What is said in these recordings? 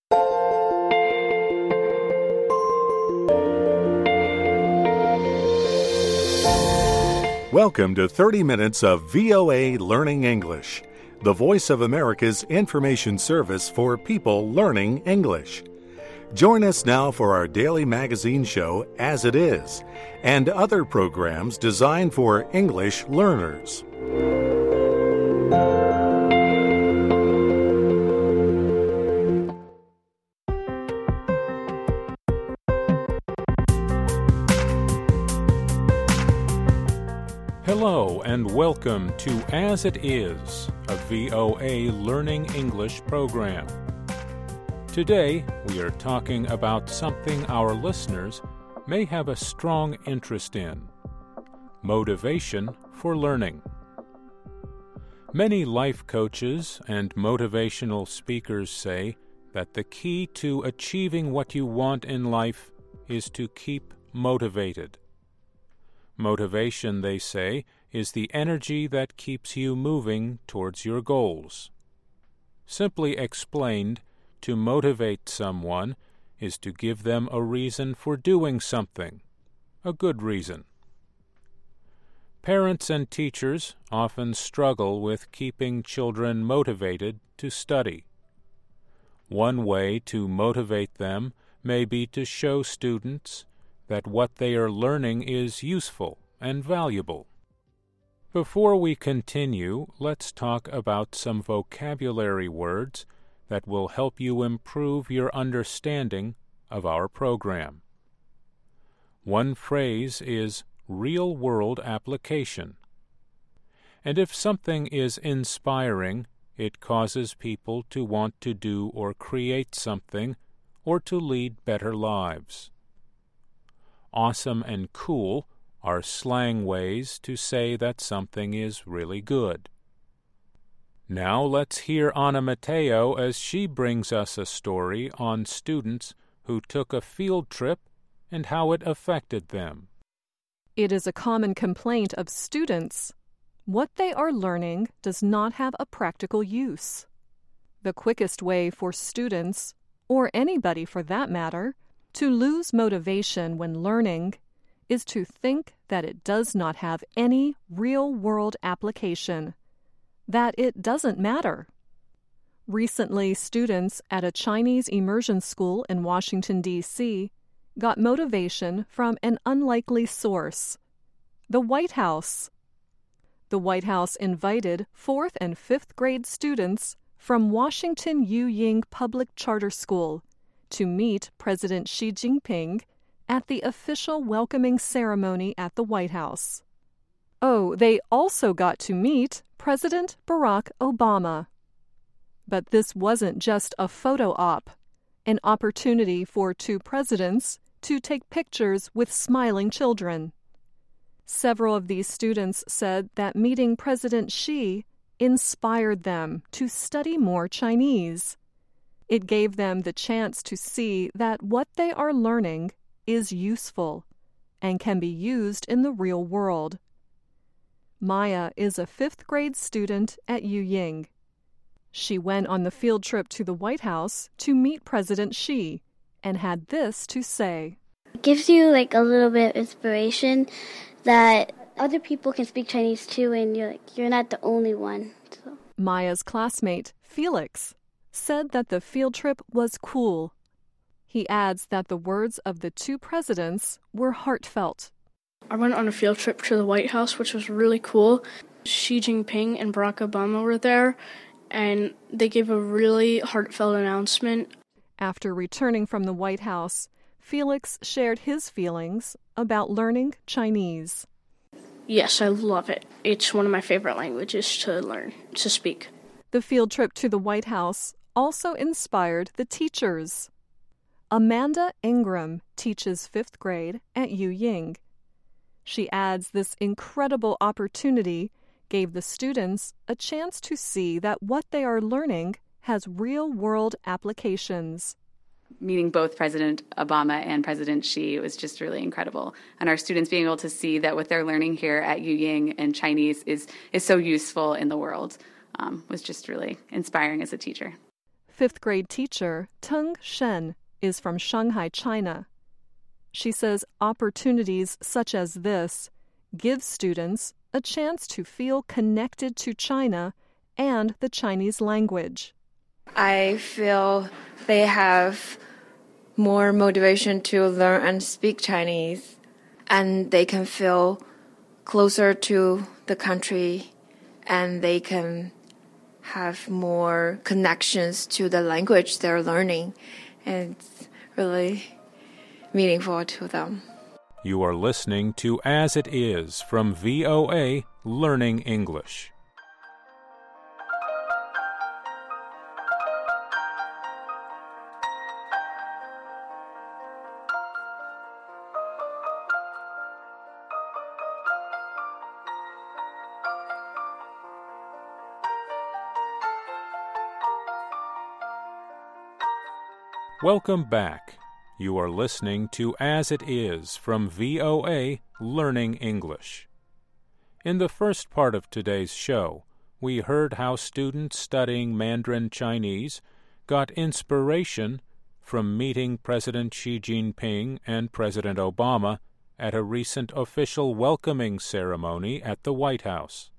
Welcome to 30 Minutes of VOA Learning English, the Voice of America's information service for people learning English. Join us now for our daily magazine show, As It Is, and other programs designed for English learners. Hello and welcome to As It Is, a VOA Learning English program. Today, we are talking about something our listeners may have a strong interest in: motivation for learning. Many life coaches and motivational speakers say that the key to achieving what you want in life is to keep motivated. Motivation, they say, is the energy that keeps you moving towards your goals. Simply explained, to motivate someone is to give them a reason for doing something, a good reason. Parents and teachers often struggle with keeping children motivated to study. One way to motivate them may be to show students that what they are learning is useful and valuable. Before we continue, let's talk about some vocabulary words that will help you improve your understanding of our program. One phrase is real-world application. And if something is inspiring, it causes people to want to do or create something or to lead better lives. Awesome and cool are slang ways to say that something is really good. Now let's hear Anna Mateo as she brings us a story on students who took a field trip and how it affected them. It is a common complaint of students. What they are learning does not have a practical use. The quickest way for students, or anybody for that matter, to lose motivation when learning is to think that it does not have any real-world application, that it doesn't matter. Recently, students at a Chinese immersion school in Washington, D.C., got motivation from an unlikely source: the White House. The White House invited 4th and 5th grade students from Washington Yu-Ying Public Charter School to meet President Xi Jinping at the official welcoming ceremony at the White House. Oh, they also got to meet President Barack Obama. But this wasn't just a photo op, an opportunity for two presidents to take pictures with smiling children. Several of these students said that meeting President Xi inspired them to study more Chinese. It gave them the chance to see that what they are learning is useful and can be used in the real world. Maya is a 5th grade student at Yu-Ying. She went on the field trip to the White House to meet President Xi and had this to say. It gives you a little bit of inspiration that other people can speak Chinese too, and you're not the only one. So. Maya's classmate, Felix, said that the field trip was cool. He adds that the words of the two presidents were heartfelt. I went on a field trip to the White House, which was really cool. Xi Jinping and Barack Obama were there, and they gave a really heartfelt announcement. After returning from the White House, Felix shared his feelings about learning Chinese. Yes, I love it. It's one of my favorite languages to learn, to speak. The field trip to the White House also inspired the teachers. Amanda Ingram teaches 5th grade at Yu-Ying. She adds this incredible opportunity gave the students a chance to see that what they are learning has real-world applications. Meeting both President Obama and President Xi was just really incredible. And our students being able to see that what they're learning here at Yu-Ying and Chinese is so useful in the world was just really inspiring as a teacher. fifth grade teacher Teng Shen is from Shanghai, China. She says opportunities such as this give students a chance to feel connected to China and the Chinese language. I feel they have more motivation to learn and speak Chinese, and they can feel closer to the country, and they can have more connections to the language they're learning, and it's really meaningful to them. You are listening to As It Is from VOA Learning English. Welcome back. You are listening to As It Is from VOA Learning English. In the first part of today's show, we heard how students studying Mandarin Chinese got inspiration from meeting President Xi Jinping and President Obama at a recent official welcoming ceremony at the White House.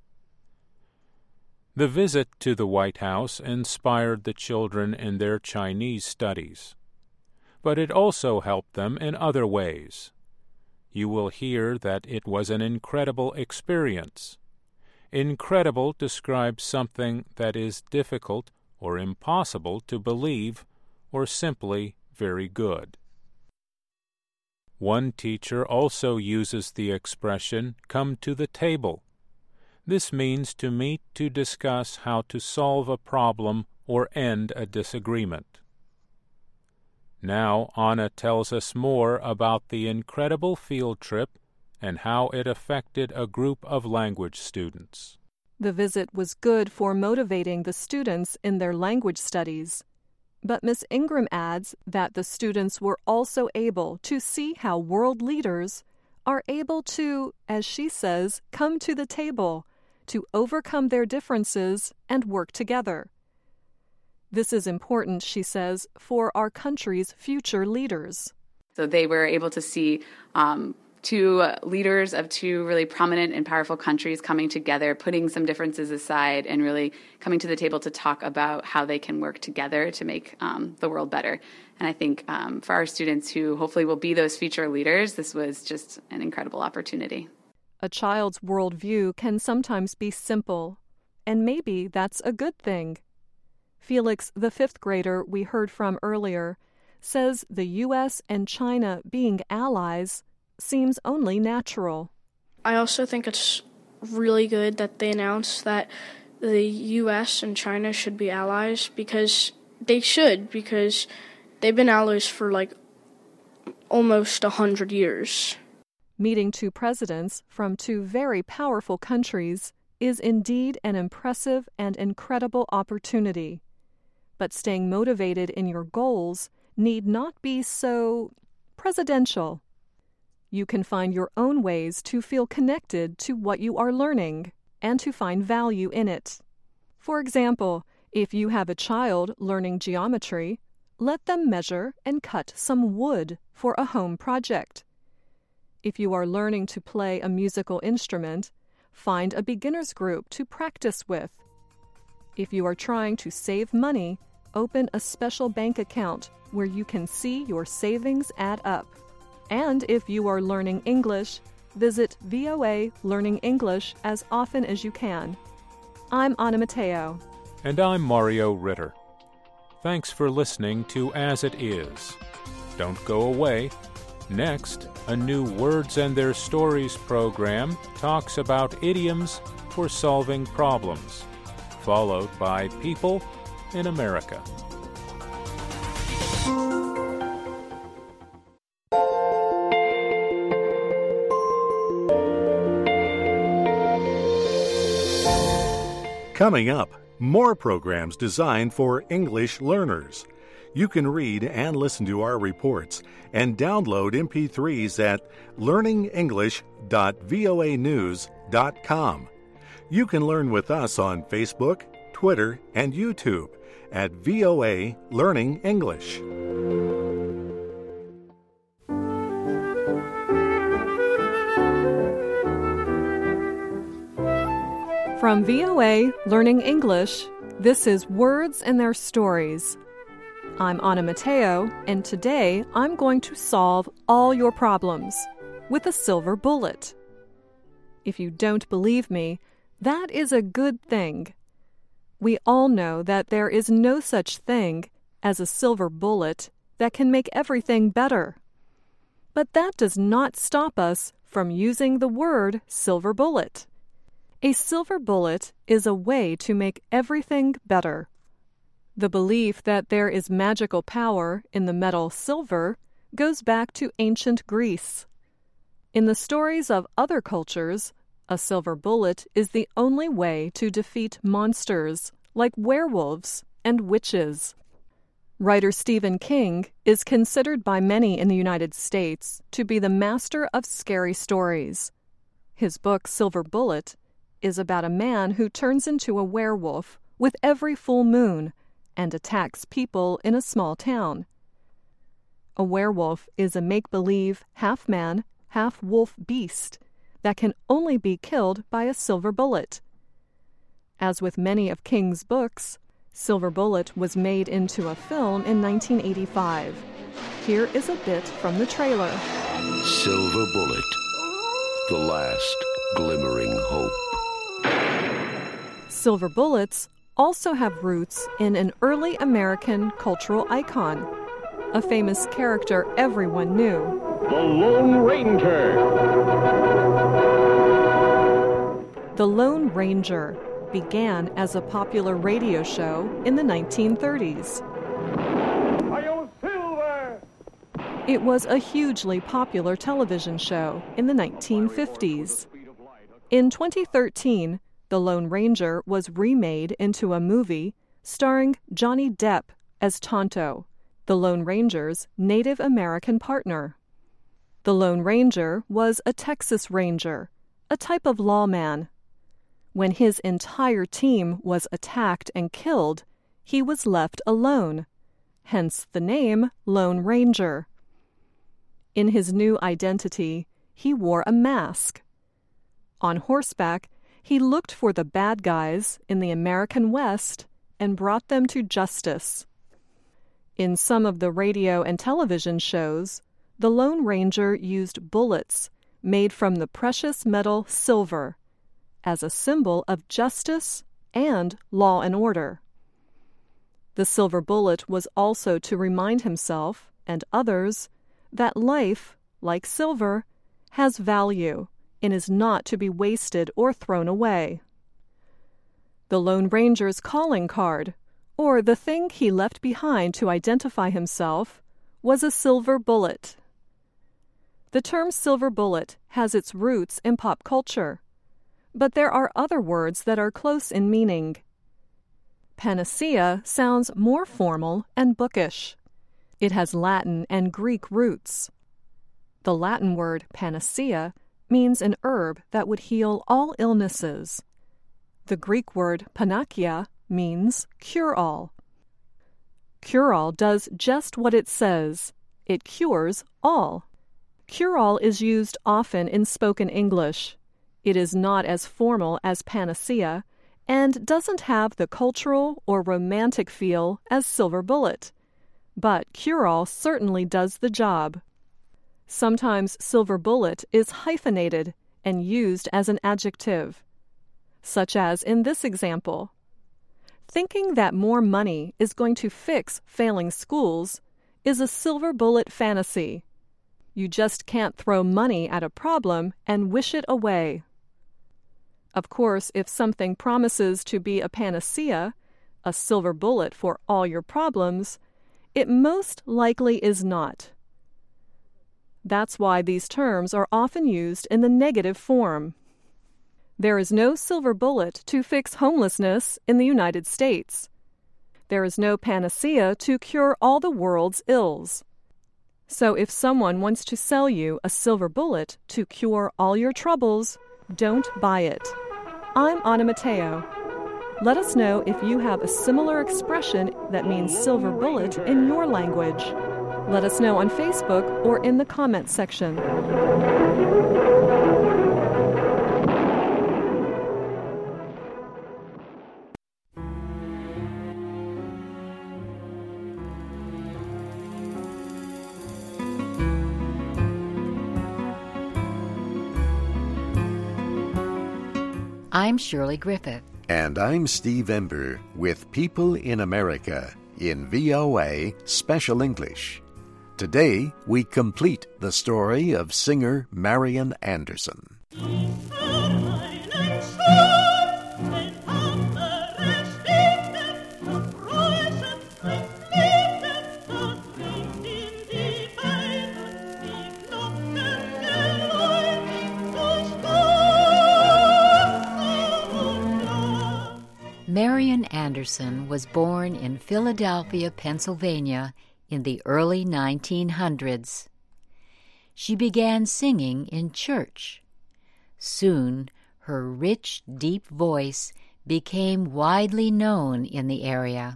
The visit to the White House inspired the children in their Chinese studies, but it also helped them in other ways. You will hear that it was an incredible experience. Incredible describes something that is difficult or impossible to believe, or simply very good. One teacher also uses the expression, "come to the table." This means to meet to discuss how to solve a problem or end a disagreement. Now Anna tells us more about the incredible field trip and how it affected a group of language students. The visit was good for motivating the students in their language studies. But Ms. Ingram adds that the students were also able to see how world leaders are able to, as she says, come to the table to overcome their differences and work together. This is important, she says, for our country's future leaders. So they were able to see two leaders of two really prominent and powerful countries coming together, putting some differences aside, and really coming to the table to talk about how they can work together to make the world better. And I think for our students who hopefully will be those future leaders, this was just an incredible opportunity. A child's worldview can sometimes be simple, and maybe that's a good thing. Felix, the fifth grader we heard from earlier, says the U.S. and China being allies seems only natural. I also think it's really good that they announced that the U.S. and China should be allies, because they should, because they've been allies for almost 100 years. Meeting two presidents from two very powerful countries is indeed an impressive and incredible opportunity. But staying motivated in your goals need not be so presidential. You can find your own ways to feel connected to what you are learning and to find value in it. For example, if you have a child learning geometry, let them measure and cut some wood for a home project. If you are learning to play a musical instrument, find a beginner's group to practice with. If you are trying to save money, open a special bank account where you can see your savings add up. And if you are learning English, visit VOA Learning English as often as you can. I'm Anna Mateo. And I'm Mario Ritter. Thanks for listening to As It Is. Don't go away. Next, a new Words and Their Stories program talks about idioms for solving problems, followed by People in America. Coming up, more programs designed for English learners. You can read and listen to our reports and download MP3s at learningenglish.voanews.com. You can learn with us on Facebook, Twitter, and YouTube, at VOA Learning English. From VOA Learning English, this is Words and Their Stories. I'm Anna Mateo, and today I'm going to solve all your problems with a silver bullet. If you don't believe me, that is a good thing. We all know that there is no such thing as a silver bullet that can make everything better. But that does not stop us from using the word silver bullet. A silver bullet is a way to make everything better. The belief that there is magical power in the metal silver goes back to ancient Greece. In the stories of other cultures, a silver bullet is the only way to defeat monsters like werewolves and witches. Writer Stephen King is considered by many in the United States to be the master of scary stories. His book, Silver Bullet, is about a man who turns into a werewolf with every full moon and attacks people in a small town. A werewolf is a make-believe, half-man, half-wolf beast that can only be killed by a silver bullet. As with many of King's books, Silver Bullet was made into a film in 1985. Here is a bit from the trailer. Silver Bullet, the last glimmering hope. Silver bullets also have roots in an early American cultural icon, a famous character everyone knew. The Lone Ranger. The Lone Ranger began as a popular radio show in the 1930s. Hi-yo, Silver! It was a hugely popular television show in the 1950s. In 2013, The Lone Ranger was remade into a movie starring Johnny Depp as Tonto, the Lone Ranger's Native American partner. The Lone Ranger was a Texas Ranger, a type of lawman. When his entire team was attacked and killed, he was left alone, hence the name Lone Ranger. In his new identity, he wore a mask. On horseback, he looked for the bad guys in the American West and brought them to justice. In some of the radio and television shows, the Lone Ranger used bullets made from the precious metal silver as a symbol of justice and law and order. The silver bullet was also to remind himself and others that life, like silver, has value and is not to be wasted or thrown away. The Lone Ranger's calling card, or the thing he left behind to identify himself, was a silver bullet. The term silver bullet has its roots in pop culture, but there are other words that are close in meaning. Panacea sounds more formal and bookish. It has Latin and Greek roots. The Latin word panacea means an herb that would heal all illnesses. The Greek word panakia means cure-all. Cure-all does just what it says. It cures all. Cure-all is used often in spoken English. It is not as formal as panacea and doesn't have the cultural or romantic feel as silver bullet. But cure-all certainly does the job. Sometimes silver bullet is hyphenated and used as an adjective, such as in this example. Thinking that more money is going to fix failing schools is a silver bullet fantasy. You just can't throw money at a problem and wish it away. Of course, if something promises to be a panacea, a silver bullet for all your problems, it most likely is not. That's why these terms are often used in the negative form. There is no silver bullet to fix homelessness in the United States. There is no panacea to cure all the world's ills. So if someone wants to sell you a silver bullet to cure all your troubles, don't buy it. I'm Anna Mateo. Let us know if you have a similar expression that means silver bullet in your language. Let us know on Facebook or in the comments section. I'm Shirley Griffith. And I'm Steve Ember with People in America in VOA Special English. Today, we complete the story of singer Marian Anderson. Marian Anderson was born in Philadelphia, Pennsylvania in the early 1900s. She began singing in church. Soon, her rich, deep voice became widely known in the area.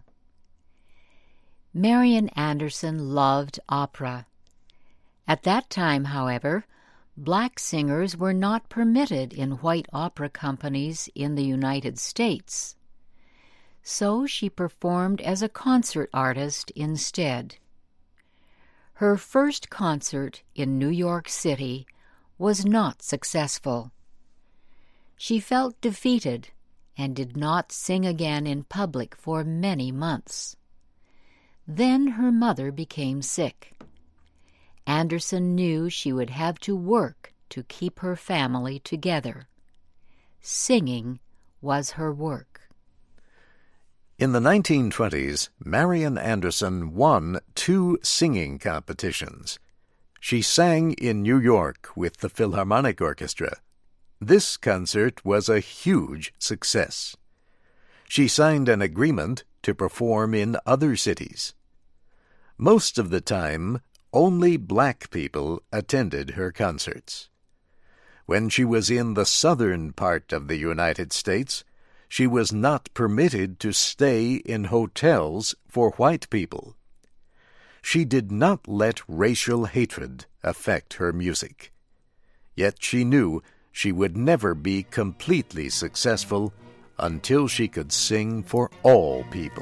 Marian Anderson loved opera. At that time, however, black singers were not permitted in white opera companies in the United States. So she performed as a concert artist instead. Her first concert in New York City was not successful. She felt defeated and did not sing again in public for many months. Then her mother became sick. Anderson knew she would have to work to keep her family together. Singing was her work. In the 1920s, Marian Anderson won 2 singing competitions. She sang in New York with the Philharmonic Orchestra. This concert was a huge success. She signed an agreement to perform in other cities. Most of the time, only black people attended her concerts. When she was in the southern part of the United States, she was not permitted to stay in hotels for white people. She did not let racial hatred affect her music. Yet she knew she would never be completely successful until she could sing for all people.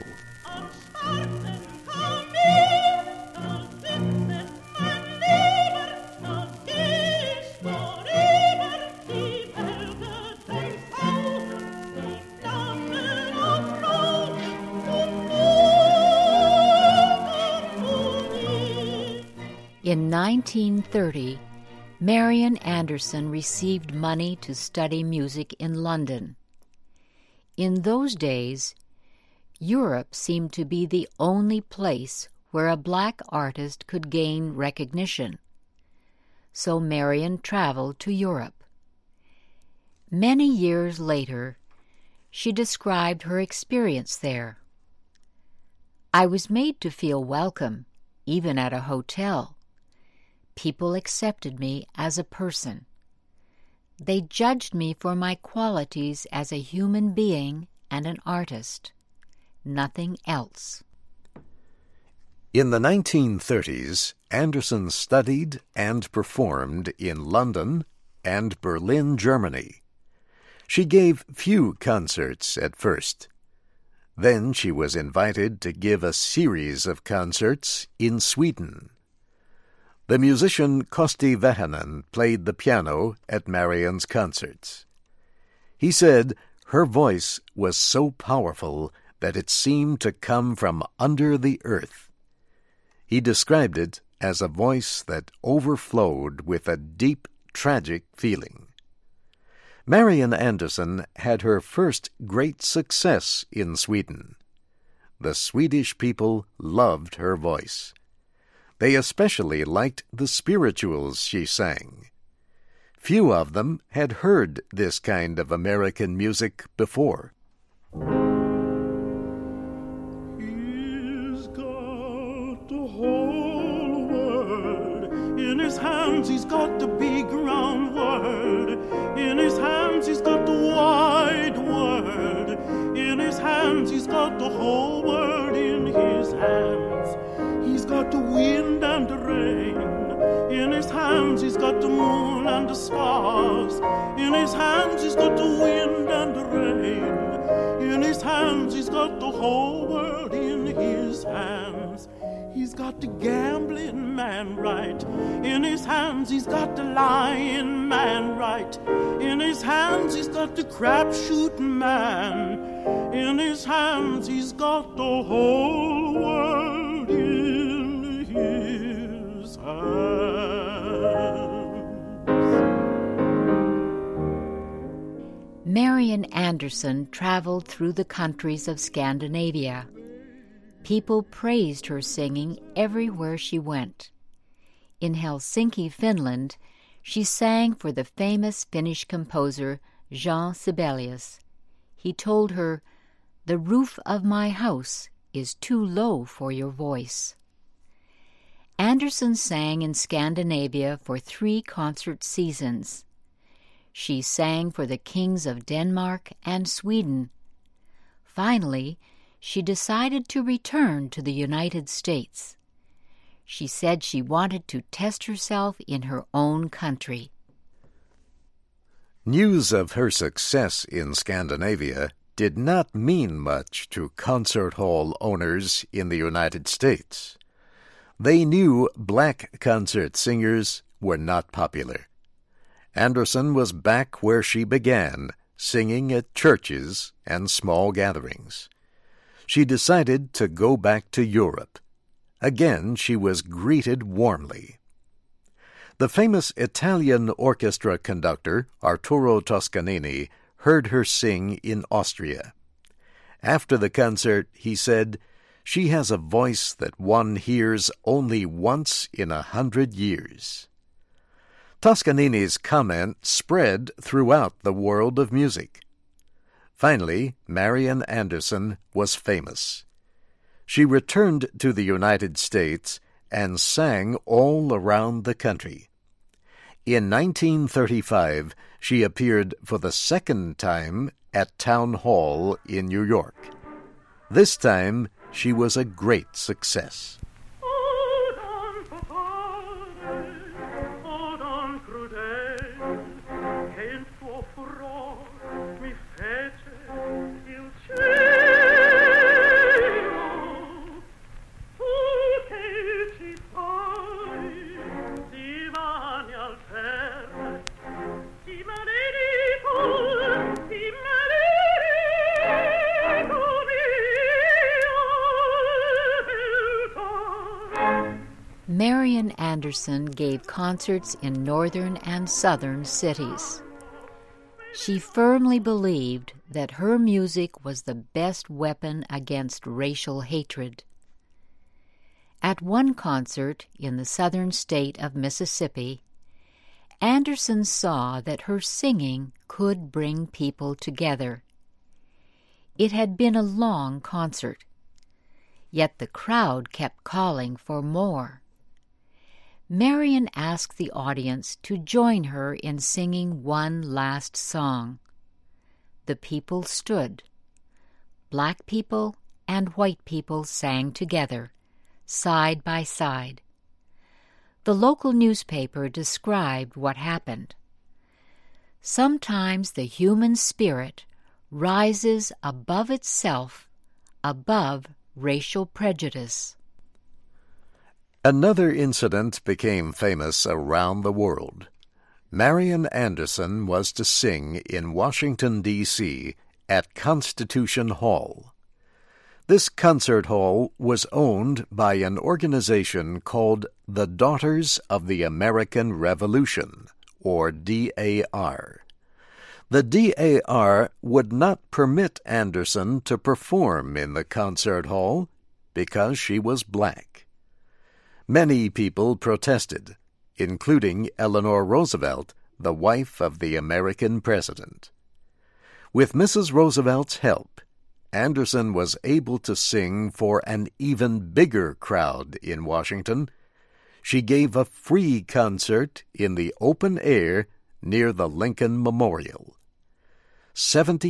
In 1930, Marian Anderson received money to study music in London. In those days, Europe seemed to be the only place where a black artist could gain recognition. So Marian traveled to Europe. Many years later, she described her experience there. I was made to feel welcome, even at a hotel. People accepted me as a person. They judged me for my qualities as a human being and an artist. Nothing else. In the 1930s, Anderson studied and performed in London and Berlin, Germany. She gave few concerts at first. Then she was invited to give a series of concerts in Sweden. The musician Kosti Vähänen played the piano at Marian's concerts. He said her voice was so powerful that it seemed to come from under the earth. He described it as a voice that overflowed with a deep, tragic feeling. Marian Anderson had her first great success in Sweden. The Swedish people loved her voice. They especially liked the spirituals she sang. Few of them had heard this kind of American music before. He's got the whole world in his hands. He's got the big round world in his hands. He's got the wide world in his he's got the wind and the rain. In his hands he's got the moon and the stars. In his hands he's got the wind and the rain. In his hands he's got the whole world in his hands. He's got the gambling man right. In his hands he's got the lying man right. In his hands he's got the crap-shooting man. In his hands he's got the whole world in his hands. Marian Anderson traveled through the countries of Scandinavia. People praised her singing everywhere she went. In Helsinki, Finland, she sang for the famous Finnish composer Jean Sibelius. He told her, "The roof of my house is too low for your voice." Anderson sang in Scandinavia for 3 concert seasons. She sang for the kings of Denmark and Sweden. Finally, she decided to return to the United States. She said she wanted to test herself in her own country. News of her success in Scandinavia did not mean much to concert hall owners in the United States. They knew black concert singers were not popular. Anderson was back where she began, singing at churches and small gatherings. She decided to go back to Europe. Again, she was greeted warmly. The famous Italian orchestra conductor, Arturo Toscanini, heard her sing in Austria. After the concert, he said, "She has a voice that one hears only once in 100 years." Toscanini's comment spread throughout the world of music. Finally, Marian Anderson was famous. She returned to the United States and sang all around the country. In 1935, she appeared for the second time at Town Hall in New York. This time, she was a great success. Marian Anderson gave concerts in northern and southern cities. She firmly believed that her music was the best weapon against racial hatred. At one concert in the southern state of Mississippi, Anderson saw that her singing could bring people together. It had been a long concert, yet the crowd kept calling for more. Marian asked the audience to join her in singing one last song. The people stood. Black people and white people sang together, side by side. The local newspaper described what happened. Sometimes the human spirit rises above itself, above racial prejudice. Another incident became famous around the world. Marian Anderson was to sing in Washington, D.C. at Constitution Hall. This concert hall was owned by an organization called the Daughters of the American Revolution, or DAR. The DAR would not permit Anderson to perform in the concert hall because she was black. Many people protested, including Eleanor Roosevelt, the wife of the American president. With Mrs. Roosevelt's help, Anderson was able to sing for an even bigger crowd in Washington. She gave a free concert in the open air near the Lincoln Memorial.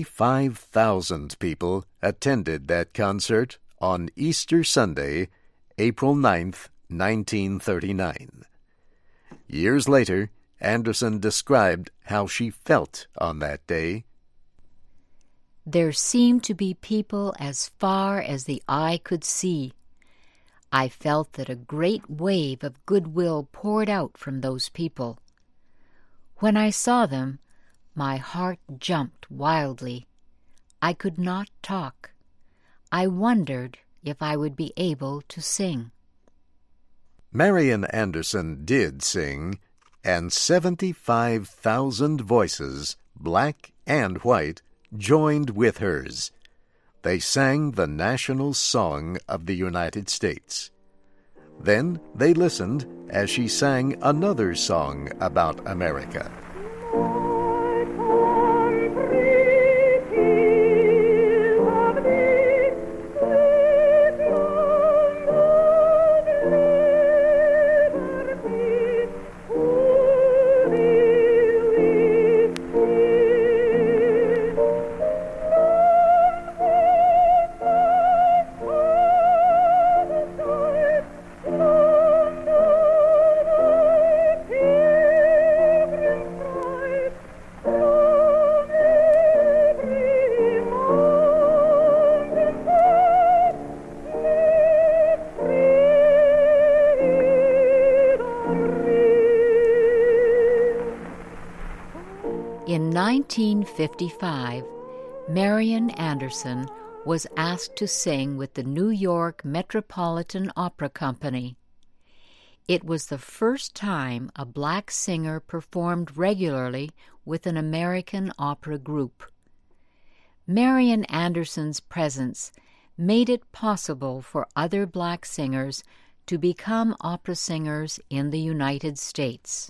75,000 people attended that concert on Easter Sunday, April 9th, 1939. Years later, Anderson described how she felt on that day. There seemed to be people as far as the eye could see. I felt that a great wave of goodwill poured out from those people. When I saw them, my heart jumped wildly. I could not talk. I wondered if I would be able to sing. Marian Anderson did sing, and 75,000 voices, black and white, joined with hers. They sang the national song of the United States. Then they listened as she sang another song about America. In 1955, Marian Anderson was asked to sing with the New York Metropolitan Opera Company. It was the first time a black singer performed regularly with an American opera group. Marian Anderson's presence made it possible for other black singers to become opera singers in the United States.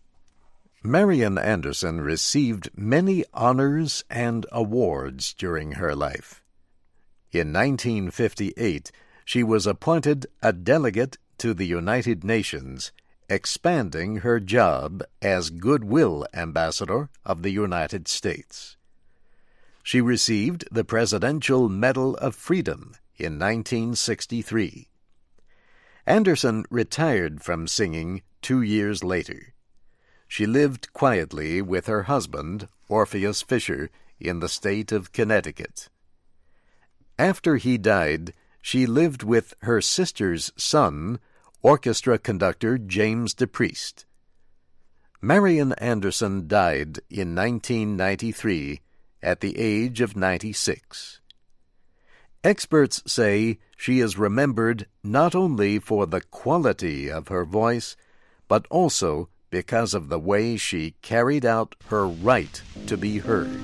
Marian Anderson received many honors and awards during her life. In 1958, she was appointed a delegate to the United Nations, expanding her job as Goodwill Ambassador of the United States. She received the Presidential Medal of Freedom in 1963. Anderson retired from singing 2 years later. She lived quietly with her husband, Orpheus Fisher, in the state of Connecticut. After he died, she lived with her sister's son, orchestra conductor James DePriest. Marian Anderson died in 1993 at the age of 96. Experts say she is remembered not only for the quality of her voice, but also because of the way she carried out her right to be heard.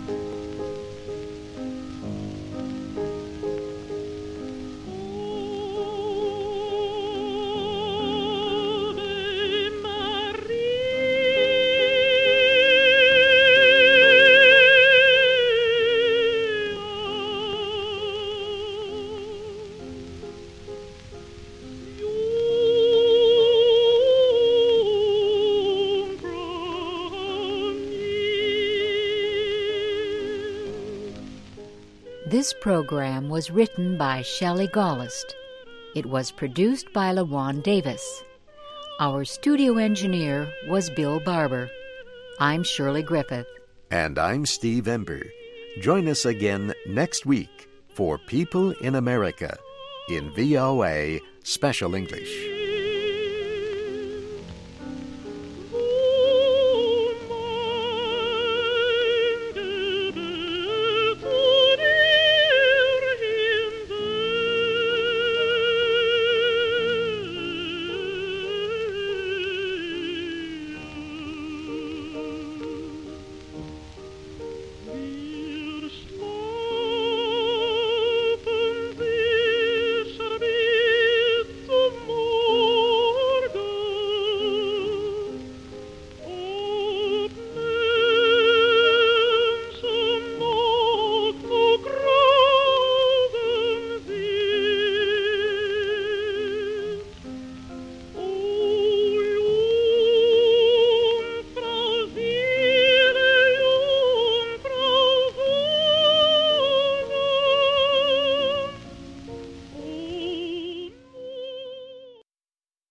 This program was written by Shelley Gollust. It was produced by LaJuan Davis. Our studio engineer was Bill Barber. I'm Shirley Griffith. And I'm Steve Ember. Join us again next week for People in America in VOA Special English.